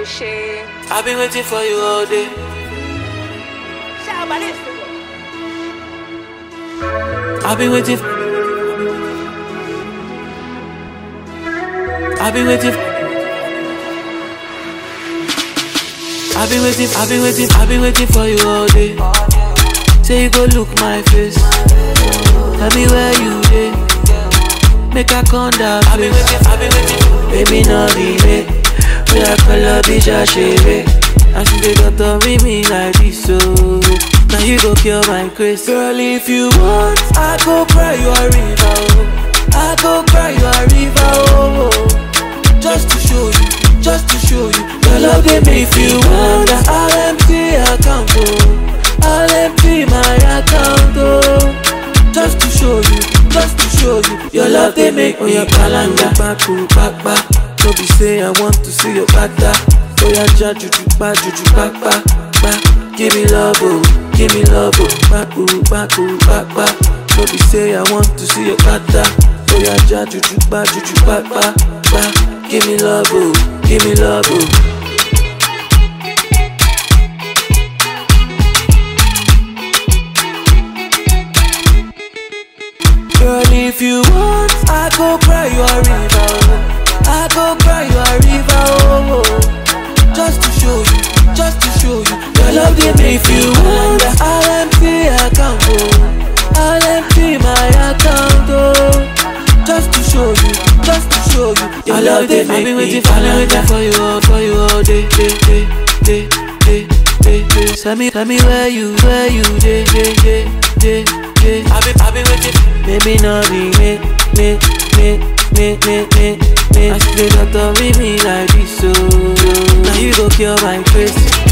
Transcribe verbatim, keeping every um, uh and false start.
O'Shea. I've been waiting for you all day. I've been waiting. I've been waiting. I've been waiting. I've been waiting. I've been waiting for you all day. Say you go look my face. Tell me where you dey. Make a come down. I've been waiting. I've been waiting. Baby, no delay. We are color bitch a shave. And she dey got to meet me like this, so now you go kill my grace. Girl, if you want, I go cry you a river, oh. I go cry you a river, oh, oh. Just to show you, just to show you your love they make if you want that I'll empty account, oh. I'll empty my account, oh. Just to show you, just to show you your love they make on your calendar. Back to back back. Don't be say I want to see your bada. Oh yeah, ja juju ba juju ba ba ba. Give me love, oh, give me love, oh. Back ooh, back ooh, back back. Don't be say I want to see your bada. Oh yeah, ja juju ba juju ba ba ba. Give me love, oh, give me love, oh. Girl, if you want, I go cry you a river, oh. I go cry you a river, oh, oh. Just to show you, just to show you your love they make if you want. I'll empty account, oh. I'll empty my account, oh. Just to show you, just to show you your love they make. I've been waiting for, I've been waiting for you all, for you all day, day, day, day, day, day, day. Tell me, tell me where you, where you, day, day, day, day, day. I've been, I've been waiting. Baby, no be me, me, me, me, me, me, me. I still got to meet me like this, so now you go kill my face.